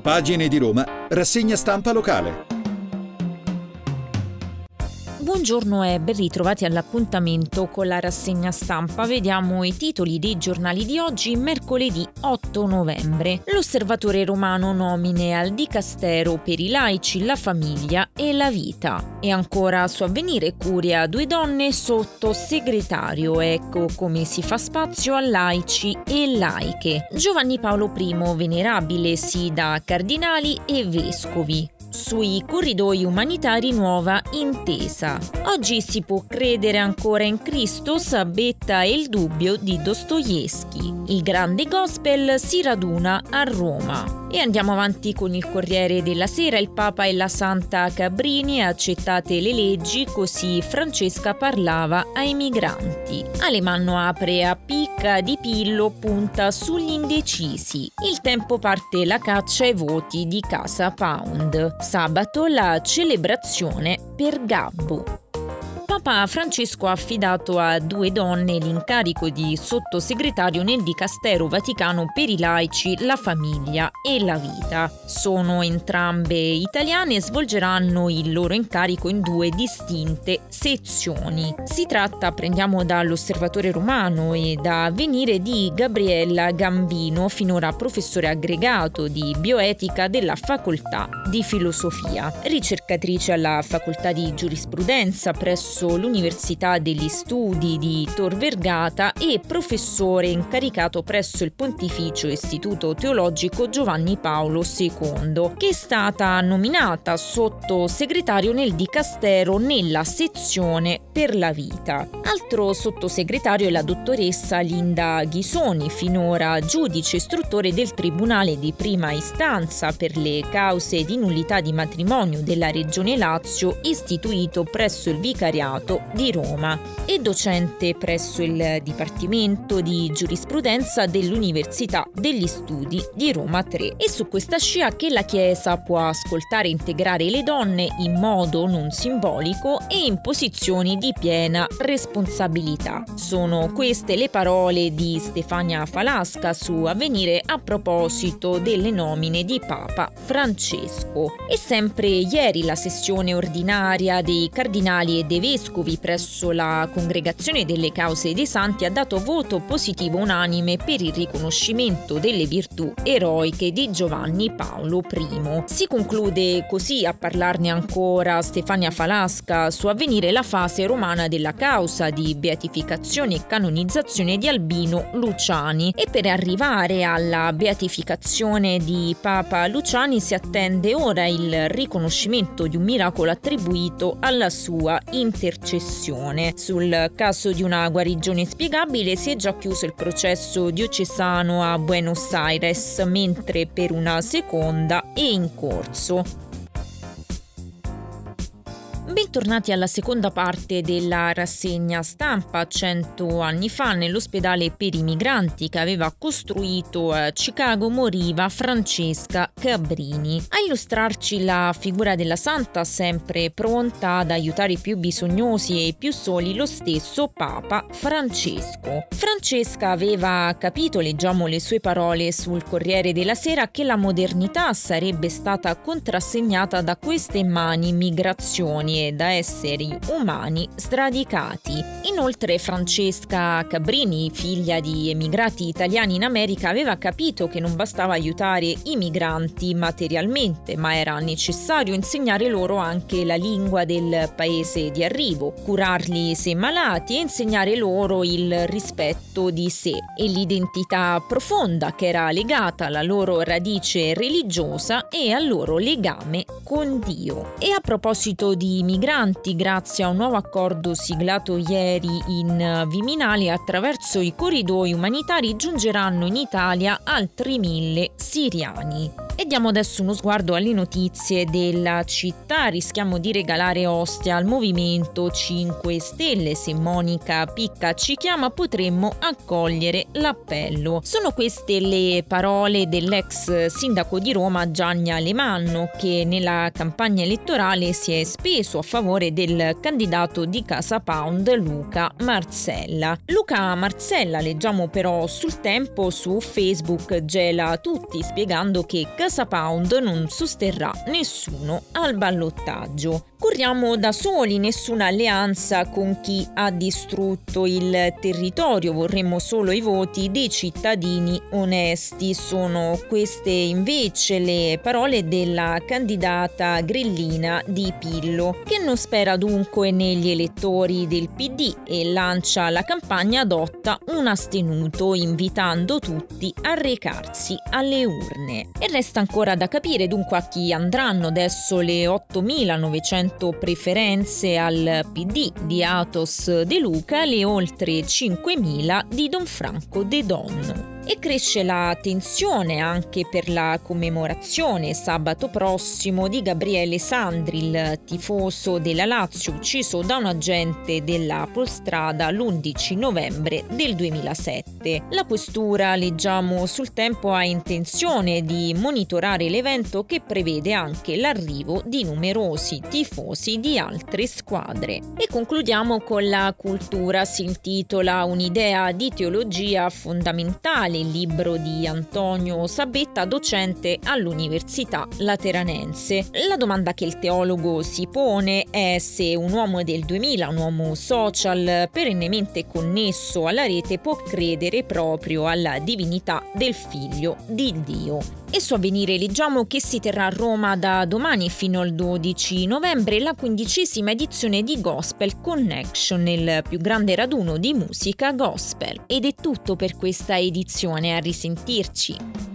Pagine di Roma, rassegna stampa locale. Buongiorno e ben ritrovati all'appuntamento con la rassegna stampa. Vediamo i titoli dei giornali di oggi, mercoledì 8 novembre. L'Osservatore Romano nomine al Dicastero per i laici, la famiglia e la vita. E ancora su Avvenire, Curia, 2 donne sotto segretario. Ecco come si fa spazio a laici e laiche. Giovanni Paolo I, venerabile sì da cardinali e vescovi. Sui corridoi umanitari nuova intesa. Oggi si può credere ancora in Cristo, Sabetta e il dubbio di Dostoevskij. Il grande gospel si raduna a Roma. E andiamo avanti con il Corriere della Sera. Il Papa e la Santa Cabrini, accettate le leggi, così Francesca parlava ai migranti. Alemanno apre a picca di Pillo, punta sugli indecisi. Il Tempo parte la caccia ai voti di Casa Pound. Sabato la celebrazione per Gabbo. Papa Francesco ha affidato a 2 donne l'incarico di sottosegretario nel Dicastero Vaticano per i laici, la famiglia e la vita. Sono entrambe italiane e svolgeranno il loro incarico in 2 distinte sezioni. Si tratta, prendiamo dall'Osservatore Romano e da Avvenire, di Gabriella Gambino, finora professore aggregato di bioetica della Facoltà di Filosofia, ricercatrice alla Facoltà di Giurisprudenza presso l'Università degli Studi di Tor Vergata e professore incaricato presso il Pontificio Istituto Teologico Giovanni Paolo II, che è stata nominata sottosegretario nel Dicastero nella sezione per la vita. Altro sottosegretario è la dottoressa Linda Ghisoni, finora giudice istruttore del Tribunale di Prima Istanza per le cause di nullità di matrimonio della Regione Lazio, istituito presso il Vicariato di Roma, e docente presso il Dipartimento di Giurisprudenza dell'Università degli Studi di Roma 3. E su questa scia che la Chiesa può ascoltare e integrare le donne in modo non simbolico e in posizioni di piena responsabilità. Sono queste le parole di Stefania Falasca su Avvenire a proposito delle nomine di Papa Francesco. E sempre ieri la sessione ordinaria dei cardinali e dei vescovi presso la Congregazione delle Cause dei Santi ha dato voto positivo unanime per il riconoscimento delle virtù eroiche di Giovanni Paolo I. Si conclude così, a parlarne ancora Stefania Falasca su Avvenire, la fase romana della causa di beatificazione e canonizzazione di Albino Luciani, e per arrivare alla beatificazione di Papa Luciani si attende ora il riconoscimento di un miracolo attribuito alla sua intercessione. Sul caso di una guarigione spiegabile si è già chiuso il processo diocesano a Buenos Aires, mentre per una seconda è in corso. Bentornati alla seconda parte della rassegna stampa. 100 anni fa, nell'ospedale per i migranti che aveva costruito a Chicago, moriva Francesca Cabrini. A illustrarci la figura della santa, sempre pronta ad aiutare i più bisognosi e i più soli, lo stesso Papa Francesco. Francesca aveva capito, leggiamo le sue parole sul Corriere della Sera, che la modernità sarebbe stata contrassegnata da queste mani migrazioni e da esseri umani sradicati. Inoltre Francesca Cabrini, figlia di emigrati italiani in America, aveva capito che non bastava aiutare i migranti materialmente, ma era necessario insegnare loro anche la lingua del paese di arrivo, curarli se malati e insegnare loro il rispetto di sé e l'identità profonda che era legata alla loro radice religiosa e al loro legame con Dio. E a proposito di migranti, grazie a un nuovo accordo siglato ieri in Viminale, attraverso i corridoi umanitari giungeranno in Italia altri 1.000 siriani. E diamo adesso uno sguardo alle notizie della città. Rischiamo di regalare Ostia al Movimento 5 Stelle. Se Monica Picca ci chiama, potremmo accogliere l'appello. Sono queste le parole dell'ex sindaco di Roma Gianni Alemanno, che nella campagna elettorale si è speso a favore del candidato di Casa Pound Luca Marzella. Luca Marzella, leggiamo però sul Tempo, su Facebook gela tutti spiegando che Casa Casa Pound non sosterrà nessuno al ballottaggio. Corriamo da soli, nessuna alleanza con chi ha distrutto il territorio, vorremmo solo i voti dei cittadini onesti. Sono queste invece le parole della candidata grillina Di Pillo, che non spera dunque negli elettori del PD e lancia la campagna adotta un astenuto, invitando tutti a recarsi alle urne. E resta ancora da capire dunque a chi andranno adesso le 8.900 preferenze al PD di Athos De Luca, le oltre 5.000 di Don Franco De Donno. E cresce la tensione anche per la commemorazione sabato prossimo di Gabriele Sandri, il tifoso della Lazio ucciso da un agente della Polstrada l'11 novembre del 2007. La questura, leggiamo sul Tempo, ha intenzione di monitorare l'evento, che prevede anche l'arrivo di numerosi tifosi di altre squadre. E concludiamo con la cultura. Si intitola Un'idea di teologia fondamentale, il libro di Antonio Sabetta, docente all'Università Lateranense. La domanda che il teologo si pone è se un uomo del 2000, un uomo social perennemente connesso alla rete, può credere proprio alla divinità del Figlio di Dio. E su Avvenire leggiamo che si terrà a Roma da domani fino al 12 novembre la 15ª edizione di Gospel Connection, il più grande raduno di musica gospel. Ed è tutto per questa edizione, a risentirci.